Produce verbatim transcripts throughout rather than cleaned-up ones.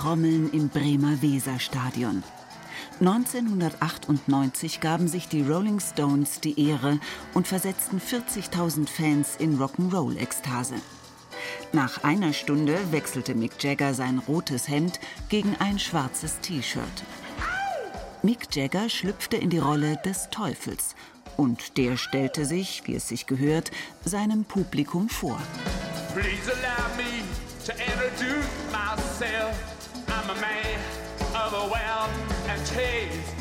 Trommeln im Bremer Weserstadion. neunzehnhundertachtundneunzig gaben sich die Rolling Stones die Ehre und versetzten vierzigtausend Fans in Rock'n'Roll-Ekstase. Nach einer Stunde wechselte Mick Jagger sein rotes Hemd gegen ein schwarzes T-Shirt. Mick Jagger schlüpfte in die Rolle des Teufels und der stellte sich, wie es sich gehört, seinem Publikum vor. Please allow me to introduce myself. I'm a man of a wealth and taste.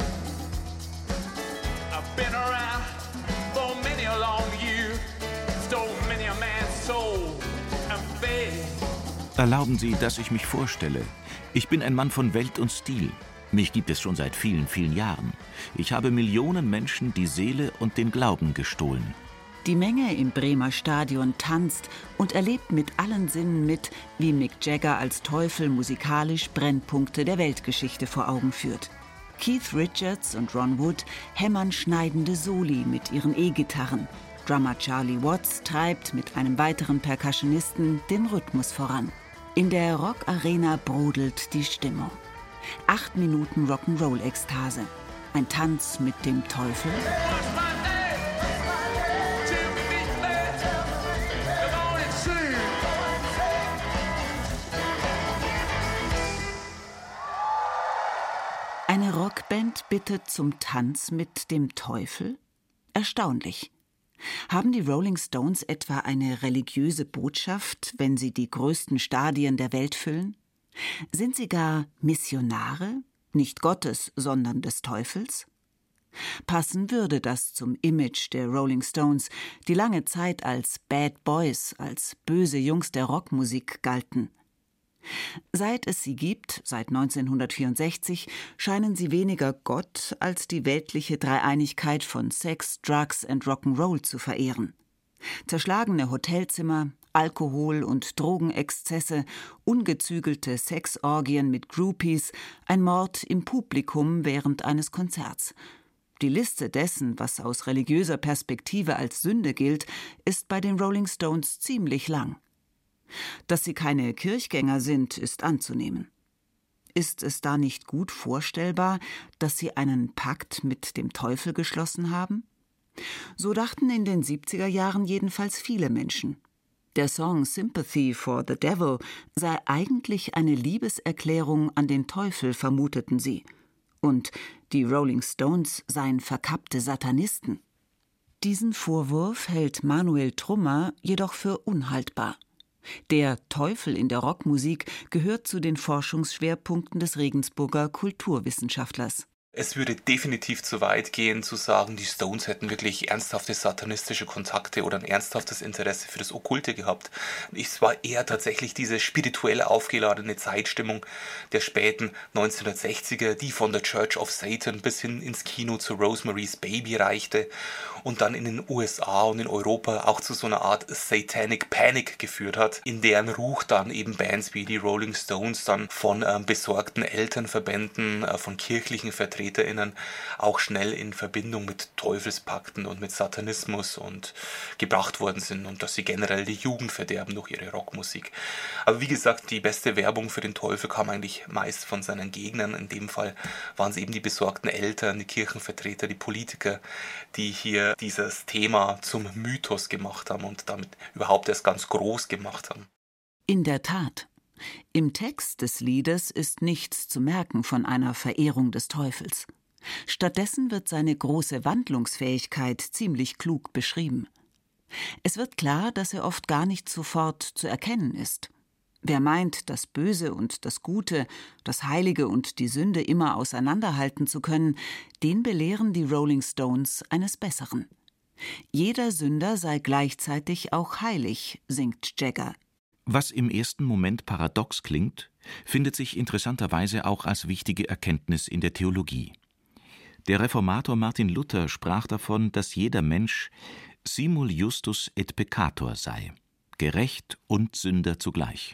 I've been around for many a long year, stole many a man's soul and faith. Erlauben Sie, dass ich mich vorstelle. Ich bin ein Mann von Welt und Stil. Mich gibt es schon seit vielen, vielen Jahren. Ich habe Millionen Menschen die Seele und den Glauben gestohlen. Die Menge im Bremer Stadion tanzt und erlebt mit allen Sinnen mit, wie Mick Jagger als Teufel musikalisch Brennpunkte der Weltgeschichte vor Augen führt. Keith Richards und Ron Wood hämmern schneidende Soli mit ihren E-Gitarren. Drummer Charlie Watts treibt mit einem weiteren Percussionisten den Rhythmus voran. In der Rock-Arena brodelt die Stimmung. Acht Minuten Rock'n'Roll-Ekstase. Ein Tanz mit dem Teufel. Eine Rockband bittet zum Tanz mit dem Teufel? Erstaunlich. Haben die Rolling Stones etwa eine religiöse Botschaft, wenn sie die größten Stadien der Welt füllen? Sind sie gar Missionare, nicht Gottes, sondern des Teufels? Passen würde das zum Image der Rolling Stones, die lange Zeit als Bad Boys, als böse Jungs der Rockmusik galten. Seit es sie gibt, seit neunzehnhundertvierundsechzig, scheinen sie weniger Gott als die weltliche Dreieinigkeit von Sex, Drugs and Rock'n'Roll zu verehren. Zerschlagene Hotelzimmer, Alkohol- und Drogenexzesse, ungezügelte Sexorgien mit Groupies, ein Mord im Publikum während eines Konzerts. Die Liste dessen, was aus religiöser Perspektive als Sünde gilt, ist bei den Rolling Stones ziemlich lang. Dass sie keine Kirchgänger sind, ist anzunehmen. Ist es da nicht gut vorstellbar, dass sie einen Pakt mit dem Teufel geschlossen haben? So dachten in den siebziger Jahren jedenfalls viele Menschen. Der Song Sympathy for the Devil sei eigentlich eine Liebeserklärung an den Teufel, vermuteten sie. Und die Rolling Stones seien verkappte Satanisten. Diesen Vorwurf hält Manuel Trummer jedoch für unhaltbar. Der Teufel in der Rockmusik gehört zu den Forschungsschwerpunkten des Regensburger Kulturwissenschaftlers. Es würde definitiv zu weit gehen, zu sagen, die Stones hätten wirklich ernsthafte satanistische Kontakte oder ein ernsthaftes Interesse für das Okkulte gehabt. Es war eher tatsächlich diese spirituell aufgeladene Zeitstimmung der späten neunzehnhundertsechziger, die von der Church of Satan bis hin ins Kino zu Rosemary's Baby reichte und dann in den U S A und in Europa auch zu so einer Art Satanic Panic geführt hat, in deren Ruch dann eben Bands wie die Rolling Stones dann von ähm, besorgten Elternverbänden, äh, von kirchlichen Vertretern auch schnell in Verbindung mit Teufelspakten und mit Satanismus und gebracht worden sind und dass sie generell die Jugend verderben durch ihre Rockmusik. Aber wie gesagt, die beste Werbung für den Teufel kam eigentlich meist von seinen Gegnern. In dem Fall waren es eben die besorgten Eltern, die Kirchenvertreter, die Politiker, die hier dieses Thema zum Mythos gemacht haben und damit überhaupt erst ganz groß gemacht haben. In der Tat. Im Text des Liedes ist nichts zu merken von einer Verehrung des Teufels. Stattdessen wird seine große Wandlungsfähigkeit ziemlich klug beschrieben. Es wird klar, dass er oft gar nicht sofort zu erkennen ist. Wer meint, das Böse und das Gute, das Heilige und die Sünde immer auseinanderhalten zu können, den belehren die Rolling Stones eines Besseren. Jeder Sünder sei gleichzeitig auch heilig, singt Jagger. Was im ersten Moment paradox klingt, findet sich interessanterweise auch als wichtige Erkenntnis in der Theologie. Der Reformator Martin Luther sprach davon, dass jeder Mensch simul justus et peccator sei, gerecht und Sünder zugleich.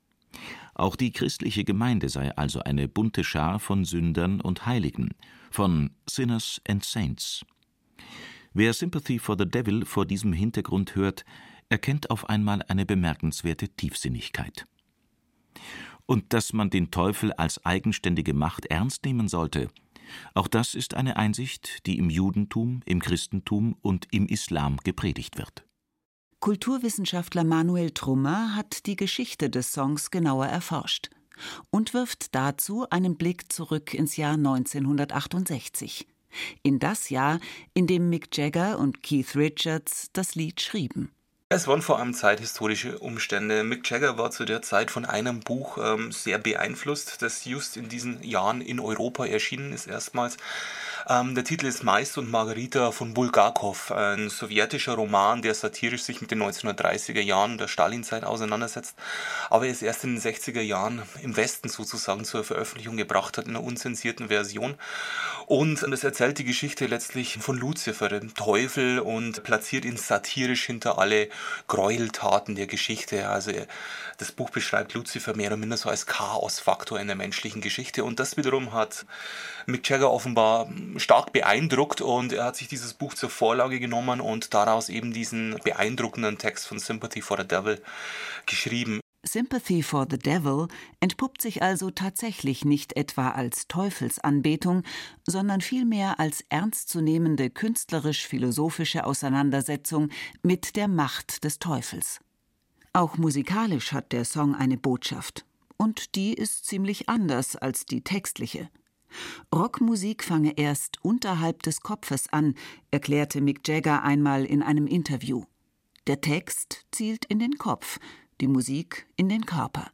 Auch die christliche Gemeinde sei also eine bunte Schar von Sündern und Heiligen, von Sinners and Saints. Wer Sympathy for the Devil vor diesem Hintergrund hört, erkennt auf einmal eine bemerkenswerte Tiefsinnigkeit. Und dass man den Teufel als eigenständige Macht ernst nehmen sollte, auch das ist eine Einsicht, die im Judentum, im Christentum und im Islam gepredigt wird. Kulturwissenschaftler Manuel Trummer hat die Geschichte des Songs genauer erforscht und wirft dazu einen Blick zurück ins Jahr neunzehnhundertachtundsechzig, in das Jahr, in dem Mick Jagger und Keith Richards das Lied schrieben. Es waren vor allem zeithistorische Umstände. Mick Jagger war zu der Zeit von einem Buch ähm, sehr beeinflusst, das just in diesen Jahren in Europa erschienen ist erstmals. Ähm, der Titel ist Maist und Margarita von Bulgakov, ein sowjetischer Roman, der satirisch sich mit den neunzehnhundertdreißiger Jahren der Stalinzeit auseinandersetzt, aber es erst in den sechziger Jahren im Westen sozusagen zur Veröffentlichung gebracht hat, in einer unzensierten Version. Und das erzählt die Geschichte letztlich von Luzifer, dem Teufel, und platziert ihn satirisch hinter alle Gräueltaten der Geschichte. Also das Buch beschreibt Luzifer mehr oder minder so als Chaosfaktor in der menschlichen Geschichte. Und das wiederum hat Mick Jagger offenbar stark beeindruckt, und er hat sich dieses Buch zur Vorlage genommen und daraus eben diesen beeindruckenden Text von Sympathy for the Devil geschrieben. Sympathy for the Devil entpuppt sich also tatsächlich nicht etwa als Teufelsanbetung, sondern vielmehr als ernstzunehmende künstlerisch-philosophische Auseinandersetzung mit der Macht des Teufels. Auch musikalisch hat der Song eine Botschaft, und die ist ziemlich anders als die textliche. Rockmusik fange erst unterhalb des Kopfes an, erklärte Mick Jagger einmal in einem Interview. Der Text zielt in den Kopf, die Musik in den Körper.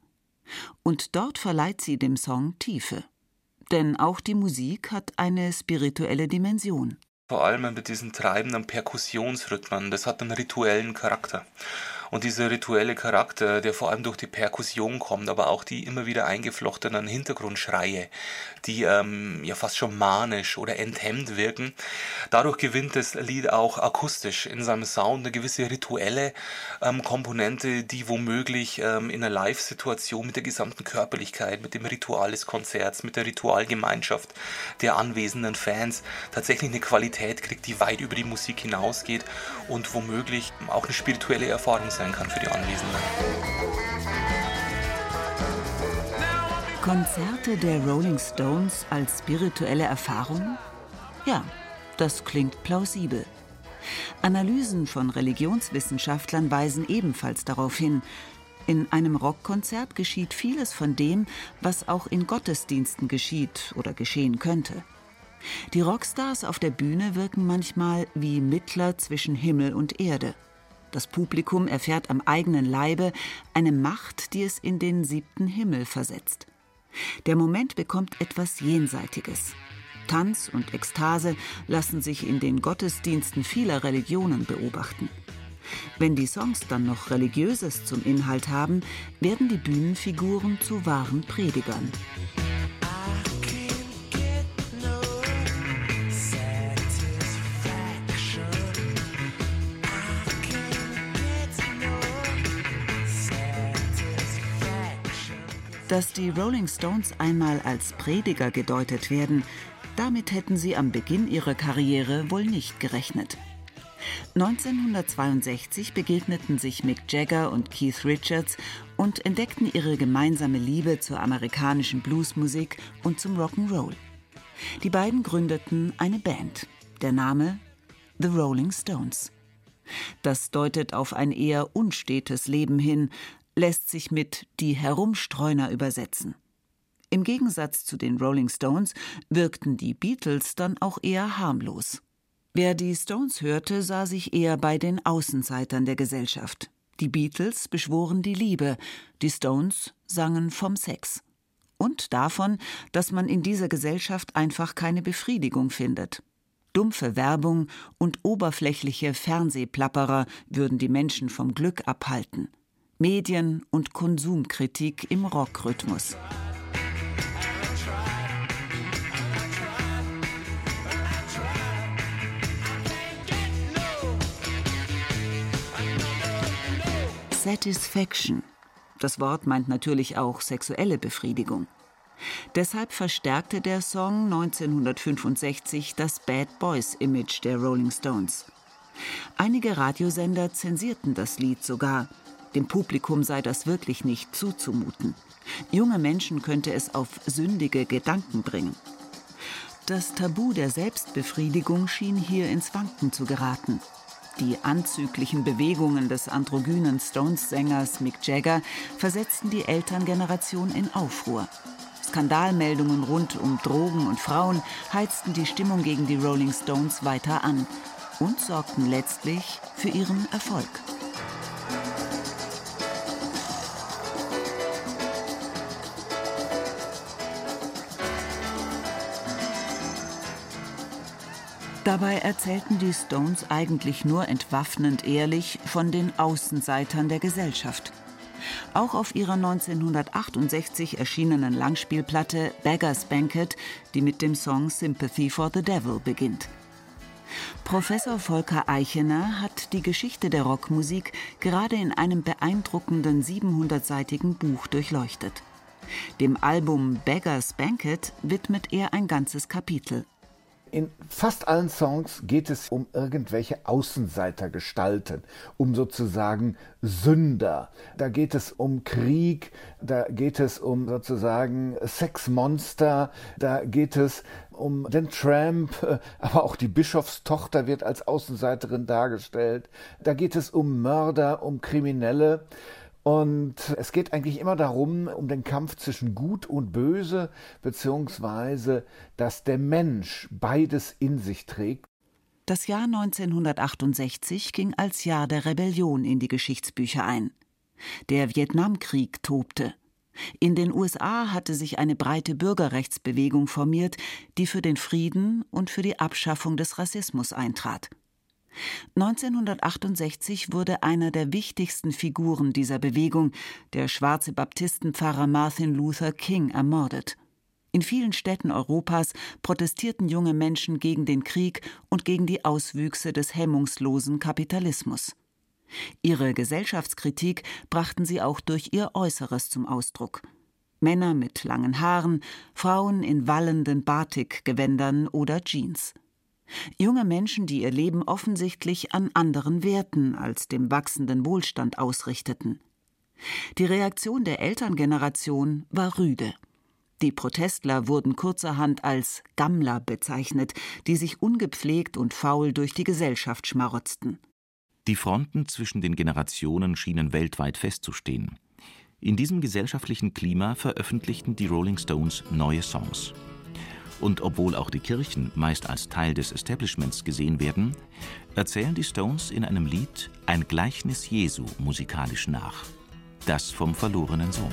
Und dort verleiht sie dem Song Tiefe. Denn auch die Musik hat eine spirituelle Dimension. Vor allem mit diesen treibenden Perkussionsrhythmen, das hat einen rituellen Charakter. Und dieser rituelle Charakter, der vor allem durch die Perkussion kommt, aber auch die immer wieder eingeflochtenen Hintergrundschreie, die ähm, ja fast schon manisch oder enthemmt wirken, dadurch gewinnt das Lied auch akustisch in seinem Sound eine gewisse rituelle ähm, Komponente, die womöglich ähm, in einer Live-Situation mit der gesamten Körperlichkeit, mit dem Ritual des Konzerts, mit der Ritualgemeinschaft der anwesenden Fans tatsächlich eine Qualität kriegt, die weit über die Musik hinausgeht und womöglich auch eine spirituelle Erfahrung sein kann für die Anwesenden. Konzerte der Rolling Stones als spirituelle Erfahrung? Ja, das klingt plausibel. Analysen von Religionswissenschaftlern weisen ebenfalls darauf hin. In einem Rockkonzert geschieht vieles von dem, was auch in Gottesdiensten geschieht oder geschehen könnte. Die Rockstars auf der Bühne wirken manchmal wie Mittler zwischen Himmel und Erde. Das Publikum erfährt am eigenen Leibe eine Macht, die es in den siebten Himmel versetzt. Der Moment bekommt etwas Jenseitiges. Tanz und Ekstase lassen sich in den Gottesdiensten vieler Religionen beobachten. Wenn die Songs dann noch Religiöses zum Inhalt haben, werden die Bühnenfiguren zu wahren Predigern. Dass die Rolling Stones einmal als Prediger gedeutet werden, damit hätten sie am Beginn ihrer Karriere wohl nicht gerechnet. neunzehnhundertzweiundsechzig begegneten sich Mick Jagger und Keith Richards und entdeckten ihre gemeinsame Liebe zur amerikanischen Bluesmusik und zum Rock'n'Roll. Die beiden gründeten eine Band, der Name The Rolling Stones. Das deutet auf ein eher unstetes Leben hin, lässt sich mit die Herumstreuner übersetzen. Im Gegensatz zu den Rolling Stones wirkten die Beatles dann auch eher harmlos. Wer die Stones hörte, sah sich eher bei den Außenseitern der Gesellschaft. Die Beatles beschworen die Liebe, die Stones sangen vom Sex. Und davon, dass man in dieser Gesellschaft einfach keine Befriedigung findet. Dumpfe Werbung und oberflächliche Fernsehplapperer würden die Menschen vom Glück abhalten. Medien- und Konsumkritik im Rockrhythmus. Satisfaction. Das Wort meint natürlich auch sexuelle Befriedigung. Deshalb verstärkte der Song neunzehnhundertfünfundsechzig das Bad Boys-Image der Rolling Stones. Einige Radiosender zensierten das Lied sogar. Dem Publikum sei das wirklich nicht zuzumuten. Junge Menschen könnte es auf sündige Gedanken bringen. Das Tabu der Selbstbefriedigung schien hier ins Wanken zu geraten. Die anzüglichen Bewegungen des androgynen Stones-Sängers Mick Jagger versetzten die Elterngeneration in Aufruhr. Skandalmeldungen rund um Drogen und Frauen heizten die Stimmung gegen die Rolling Stones weiter an und sorgten letztlich für ihren Erfolg. Dabei erzählten die Stones eigentlich nur entwaffnend ehrlich von den Außenseitern der Gesellschaft. Auch auf ihrer neunzehnhundertachtundsechzig erschienenen Langspielplatte Beggar's Banquet, die mit dem Song Sympathy for the Devil beginnt. Professor Volker Eichener hat die Geschichte der Rockmusik gerade in einem beeindruckenden siebenhundertseitigen Buch durchleuchtet. Dem Album Beggar's Banquet widmet er ein ganzes Kapitel. In fast allen Songs geht es um irgendwelche Außenseitergestalten, um sozusagen Sünder. Da geht es um Krieg, da geht es um sozusagen Sexmonster, da geht es um den Tramp, aber auch die Bischofstochter wird als Außenseiterin dargestellt. Da geht es um Mörder, um Kriminelle. Und es geht eigentlich immer darum, um den Kampf zwischen Gut und Böse, beziehungsweise, dass der Mensch beides in sich trägt. Das Jahr neunzehnhundertachtundsechzig ging als Jahr der Rebellion in die Geschichtsbücher ein. Der Vietnamkrieg tobte. In den U S A hatte sich eine breite Bürgerrechtsbewegung formiert, die für den Frieden und für die Abschaffung des Rassismus eintrat. neunzehnhundertachtundsechzig wurde einer der wichtigsten Figuren dieser Bewegung, der schwarze Baptistenpfarrer Martin Luther King, ermordet. In vielen Städten Europas protestierten junge Menschen gegen den Krieg und gegen die Auswüchse des hemmungslosen Kapitalismus. Ihre Gesellschaftskritik brachten sie auch durch ihr Äußeres zum Ausdruck. Männer mit langen Haaren, Frauen in wallenden Batik-Gewändern oder Jeans. Junge Menschen, die ihr Leben offensichtlich an anderen Werten als dem wachsenden Wohlstand ausrichteten. Die Reaktion der Elterngeneration war rüde. Die Protestler wurden kurzerhand als Gammler bezeichnet, die sich ungepflegt und faul durch die Gesellschaft schmarotzten. Die Fronten zwischen den Generationen schienen weltweit festzustehen. In diesem gesellschaftlichen Klima veröffentlichten die Rolling Stones neue Songs. Und obwohl auch die Kirchen meist als Teil des Establishments gesehen werden, erzählen die Stones in einem Lied ein Gleichnis Jesu musikalisch nach. Das vom verlorenen Sohn.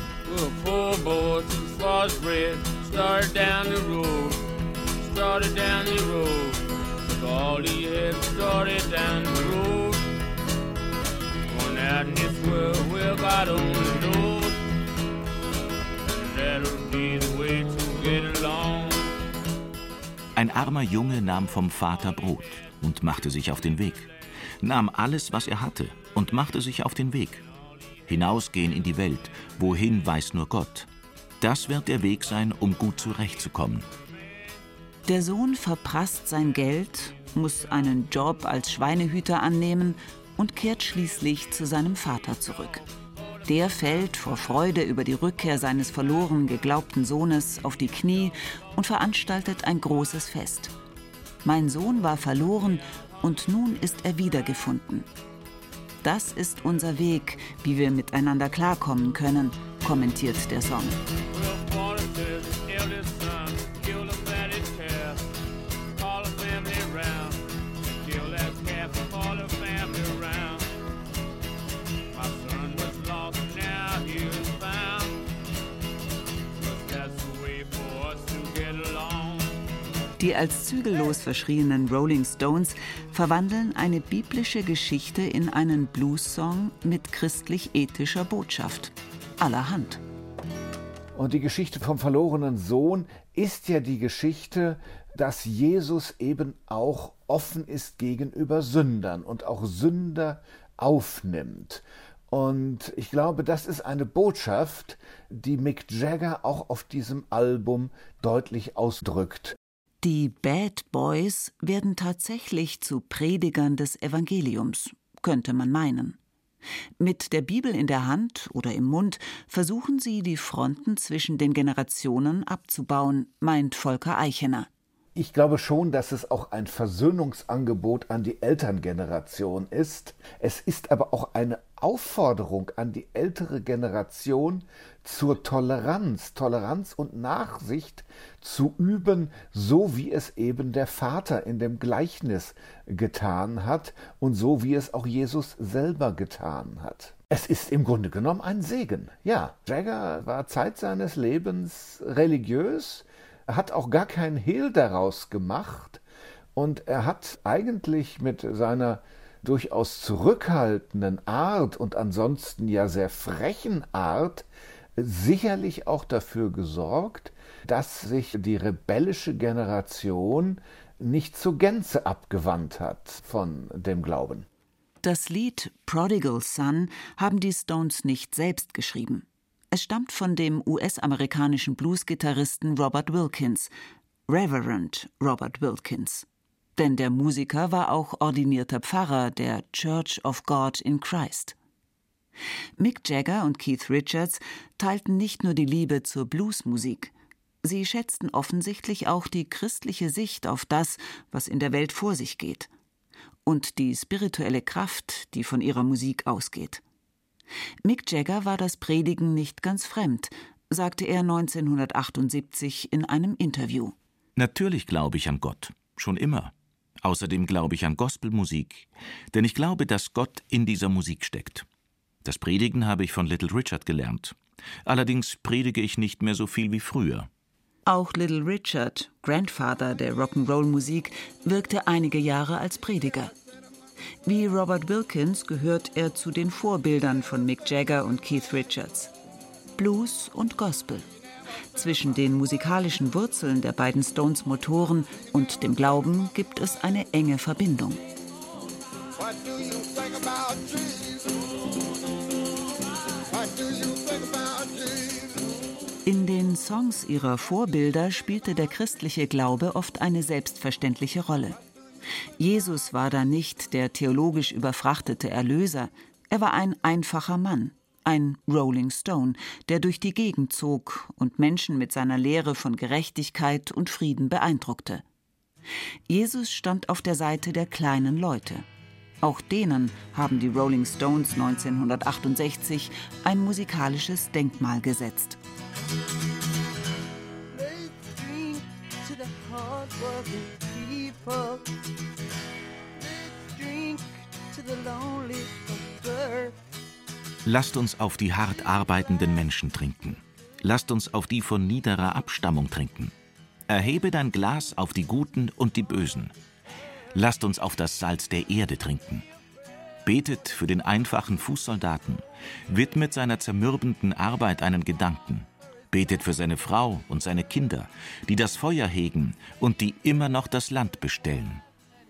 Ein armer Junge nahm vom Vater Brot und machte sich auf den Weg, nahm alles, was er hatte, und machte sich auf den Weg. Hinausgehen in die Welt, wohin weiß nur Gott. Das wird der Weg sein, um gut zurechtzukommen. Der Sohn verprasst sein Geld, muss einen Job als Schweinehüter annehmen und kehrt schließlich zu seinem Vater zurück. Der fällt vor Freude über die Rückkehr seines verloren geglaubten Sohnes auf die Knie und veranstaltet ein großes Fest. Mein Sohn war verloren und nun ist er wiedergefunden. Das ist unser Weg, wie wir miteinander klarkommen können, kommentiert der Song. Die als zügellos verschrienen Rolling Stones verwandeln eine biblische Geschichte in einen Blues-Song mit christlich-ethischer Botschaft. Allerhand. Und die Geschichte vom verlorenen Sohn ist ja die Geschichte, dass Jesus eben auch offen ist gegenüber Sündern und auch Sünder aufnimmt. Und ich glaube, das ist eine Botschaft, die Mick Jagger auch auf diesem Album deutlich ausdrückt. Die Bad Boys werden tatsächlich zu Predigern des Evangeliums, könnte man meinen. Mit der Bibel in der Hand oder im Mund versuchen sie, die Fronten zwischen den Generationen abzubauen, meint Volker Eichener. Ich glaube schon, dass es auch ein Versöhnungsangebot an die Elterngeneration ist. Es ist aber auch eine Aufforderung an die ältere Generation zur Toleranz, Toleranz und Nachsicht zu üben, so wie es eben der Vater in dem Gleichnis getan hat und so wie es auch Jesus selber getan hat. Es ist im Grunde genommen ein Segen. Ja, Jagger war Zeit seines Lebens religiös, er hat auch gar keinen Hehl daraus gemacht und er hat eigentlich mit seiner durchaus zurückhaltenden Art und ansonsten ja sehr frechen Art sicherlich auch dafür gesorgt, dass sich die rebellische Generation nicht zur Gänze abgewandt hat von dem Glauben. Das Lied Prodigal Son haben die Stones nicht selbst geschrieben. Es stammt von dem U S-amerikanischen Blues-Gitarristen Robert Wilkins, Reverend Robert Wilkins. Denn der Musiker war auch ordinierter Pfarrer der Church of God in Christ. Mick Jagger und Keith Richards teilten nicht nur die Liebe zur Bluesmusik. Sie schätzten offensichtlich auch die christliche Sicht auf das, was in der Welt vor sich geht. Und die spirituelle Kraft, die von ihrer Musik ausgeht. Mick Jagger war das Predigen nicht ganz fremd, sagte er neunzehnhundertachtundsiebzig in einem Interview. Natürlich glaube ich an Gott, schon immer. Außerdem glaube ich an Gospelmusik, denn ich glaube, dass Gott in dieser Musik steckt. Das Predigen habe ich von Little Richard gelernt. Allerdings predige ich nicht mehr so viel wie früher. Auch Little Richard, Grandfather der Rock'n'Roll-Musik, wirkte einige Jahre als Prediger. Wie Robert Wilkins gehört er zu den Vorbildern von Mick Jagger und Keith Richards. Blues und Gospel. Zwischen den musikalischen Wurzeln der beiden Stones-Motoren und dem Glauben gibt es eine enge Verbindung. In den Songs ihrer Vorbilder spielte der christliche Glaube oft eine selbstverständliche Rolle. Jesus war da nicht der theologisch überfrachtete Erlöser, er war ein einfacher Mann, ein Rolling Stone, der durch die Gegend zog und Menschen mit seiner Lehre von Gerechtigkeit und Frieden beeindruckte. Jesus stand auf der Seite der kleinen Leute. Auch denen haben die Rolling Stones neunzehnhundertachtundsechzig ein musikalisches Denkmal gesetzt. Lasst uns auf die hart arbeitenden Menschen trinken. Lasst uns auf die von niederer Abstammung trinken. Erhebe dein Glas auf die Guten und die Bösen. Lasst uns auf das Salz der Erde trinken. Betet für den einfachen Fußsoldaten, widmet seiner zermürbenden Arbeit einen Gedanken. Betet für seine Frau und seine Kinder, die das Feuer hegen und die immer noch das Land bestellen.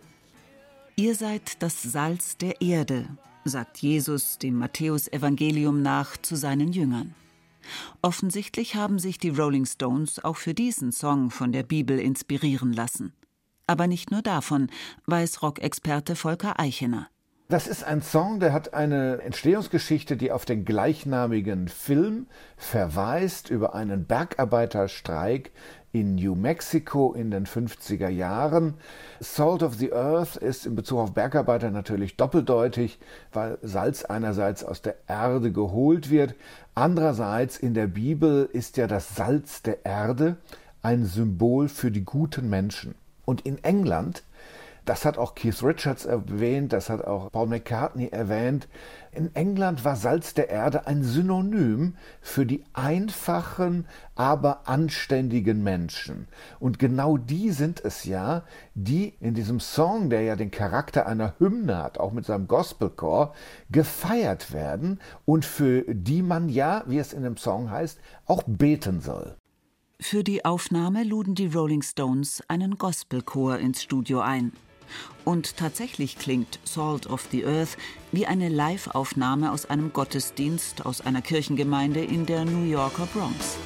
Ihr seid das Salz der Erde, sagt Jesus dem Matthäus-Evangelium nach zu seinen Jüngern. Offensichtlich haben sich die Rolling Stones auch für diesen Song von der Bibel inspirieren lassen. Aber nicht nur davon, weiß Rockexperte Volker Eichener. Das ist ein Song, der hat eine Entstehungsgeschichte, die auf den gleichnamigen Film verweist, über einen Bergarbeiterstreik in New Mexico in den fünfziger Jahren. Salt of the Earth ist in Bezug auf Bergarbeiter natürlich doppeldeutig, weil Salz einerseits aus der Erde geholt wird, andererseits in der Bibel ist ja das Salz der Erde ein Symbol für die guten Menschen. Und in England, das hat auch Keith Richards erwähnt, das hat auch Paul McCartney erwähnt, in England war Salz der Erde ein Synonym für die einfachen, aber anständigen Menschen. Und genau die sind es ja, die in diesem Song, der ja den Charakter einer Hymne hat, auch mit seinem Gospelchor, gefeiert werden und für die man ja, wie es in dem Song heißt, auch beten soll. Für die Aufnahme luden die Rolling Stones einen Gospelchor ins Studio ein. Und tatsächlich klingt Salt of the Earth wie eine Live-Aufnahme aus einem Gottesdienst aus einer Kirchengemeinde in der New Yorker Bronx.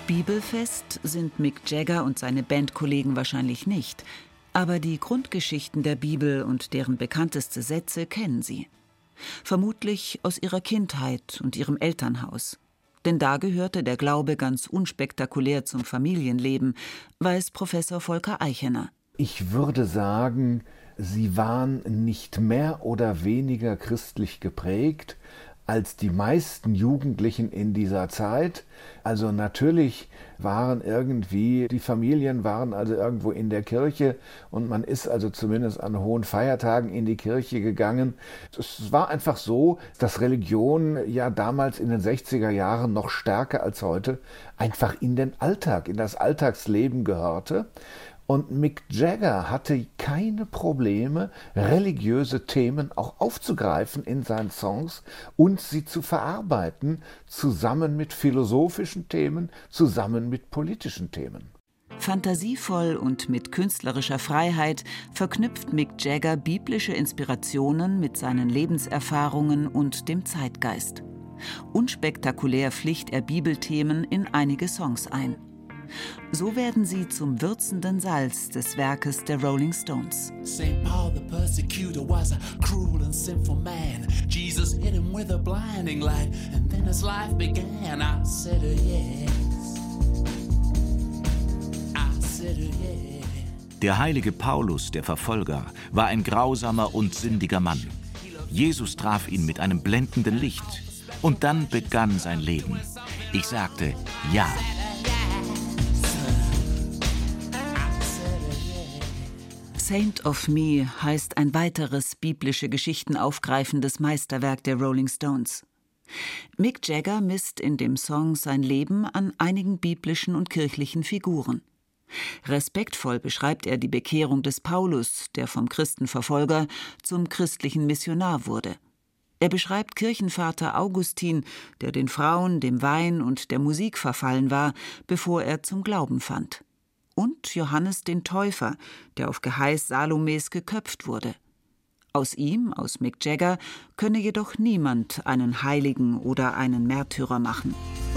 Bibelfest sind Mick Jagger und seine Bandkollegen wahrscheinlich nicht, aber die Grundgeschichten der Bibel und deren bekannteste Sätze kennen sie. Vermutlich aus ihrer Kindheit und ihrem Elternhaus. Denn da gehörte der Glaube ganz unspektakulär zum Familienleben, weiß Professor Volker Eichener. Ich würde sagen, sie waren nicht mehr oder weniger christlich geprägt als die meisten Jugendlichen in dieser Zeit. Also natürlich waren irgendwie, die Familien waren also irgendwo in der Kirche und man ist also zumindest an hohen Feiertagen in die Kirche gegangen. Es war einfach so, dass Religion ja damals in den sechziger Jahren noch stärker als heute einfach in den Alltag, in das Alltagsleben gehörte. Und Mick Jagger hatte keine Probleme, religiöse Themen auch aufzugreifen in seinen Songs und sie zu verarbeiten, zusammen mit philosophischen Themen, zusammen mit politischen Themen. Fantasievoll und mit künstlerischer Freiheit verknüpft Mick Jagger biblische Inspirationen mit seinen Lebenserfahrungen und dem Zeitgeist. Unspektakulär flicht er Bibelthemen in einige Songs ein. So werden sie zum würzenden Salz des Werkes der Rolling Stones. Saint Paul the persecutor was a cruel and sinful man. Jesus hit him with a blinding light and then his life began. I said yes. I said yes. Der heilige Paulus, der Verfolger, war ein grausamer und sündiger Mann. Jesus traf ihn mit einem blendenden Licht und dann begann sein Leben. Ich sagte ja. Saint of Me heißt ein weiteres biblische Geschichten aufgreifendes Meisterwerk der Rolling Stones. Mick Jagger misst in dem Song sein Leben an einigen biblischen und kirchlichen Figuren. Respektvoll beschreibt er die Bekehrung des Paulus, der vom Christenverfolger zum christlichen Missionar wurde. Er beschreibt Kirchenvater Augustin, der den Frauen, dem Wein und der Musik verfallen war, bevor er zum Glauben fand. Und Johannes den Täufer, der auf Geheiß Salomes geköpft wurde. Aus ihm, aus Mick Jagger, könne jedoch niemand einen Heiligen oder einen Märtyrer machen.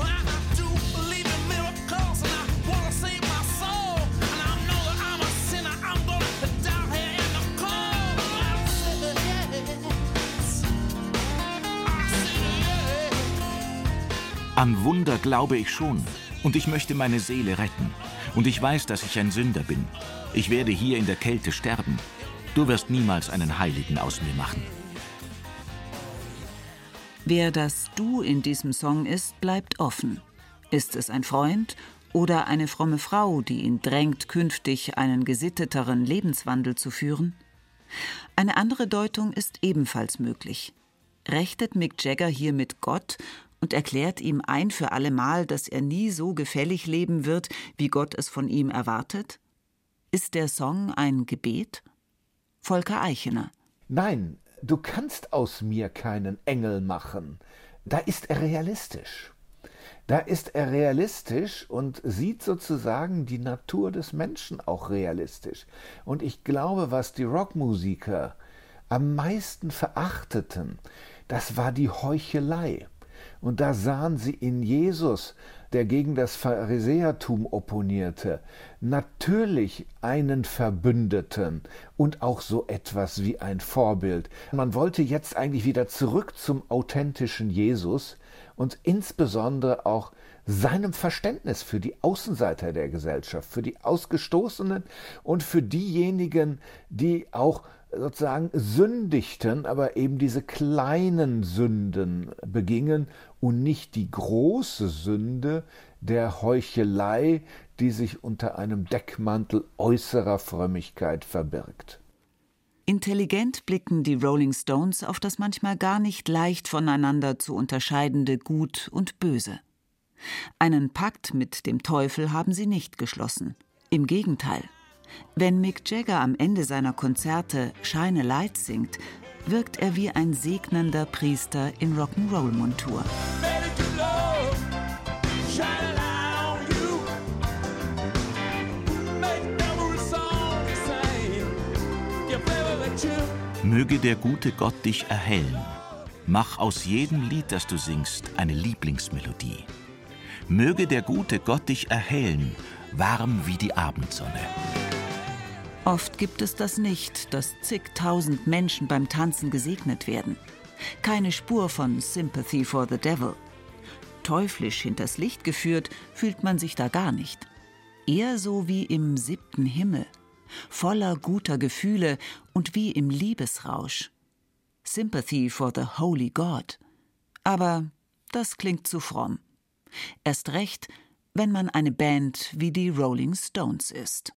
An Wunder glaube ich schon, und ich möchte meine Seele retten. Und ich weiß, dass ich ein Sünder bin. Ich werde hier in der Kälte sterben. Du wirst niemals einen Heiligen aus mir machen. Wer das Du in diesem Song ist, bleibt offen. Ist es ein Freund oder eine fromme Frau, die ihn drängt, künftig einen gesitteteren Lebenswandel zu führen? Eine andere Deutung ist ebenfalls möglich. Rechtet Mick Jagger hier mit Gott und erklärt ihm ein für allemal, dass er nie so gefällig leben wird, wie Gott es von ihm erwartet? Ist der Song ein Gebet? Volker Eichener. Nein, du kannst aus mir keinen Engel machen. Da ist er realistisch. Da ist er realistisch und sieht sozusagen die Natur des Menschen auch realistisch. Und ich glaube, was die Rockmusiker am meisten verachteten, das war die Heuchelei. Und da sahen sie in Jesus, der gegen das Pharisäertum opponierte, natürlich einen Verbündeten und auch so etwas wie ein Vorbild. Man wollte jetzt eigentlich wieder zurück zum authentischen Jesus und insbesondere auch seinem Verständnis für die Außenseiter der Gesellschaft, für die Ausgestoßenen und für diejenigen, die auch sozusagen sündigten, aber eben diese kleinen Sünden begingen und nicht die große Sünde der Heuchelei, die sich unter einem Deckmantel äußerer Frömmigkeit verbirgt. Intelligent blicken die Rolling Stones auf das manchmal gar nicht leicht voneinander zu unterscheidende Gut und Böse. Einen Pakt mit dem Teufel haben sie nicht geschlossen. Im Gegenteil. Wenn Mick Jagger am Ende seiner Konzerte Shine a Light singt, wirkt er wie ein segnender Priester in Rock'n'Roll-Montur. Möge der gute Gott dich erhellen. Mach aus jedem Lied, das du singst, eine Lieblingsmelodie. Möge der gute Gott dich erhellen, warm wie die Abendsonne. Oft gibt es das nicht, dass zigtausend Menschen beim Tanzen gesegnet werden. Keine Spur von Sympathy for the Devil. Teuflisch hinters Licht geführt, fühlt man sich da gar nicht. Eher so wie im siebten Himmel, voller guter Gefühle und wie im Liebesrausch. Sympathy for the Holy God. Aber das klingt zu fromm. Erst recht, wenn man eine Band wie die Rolling Stones ist.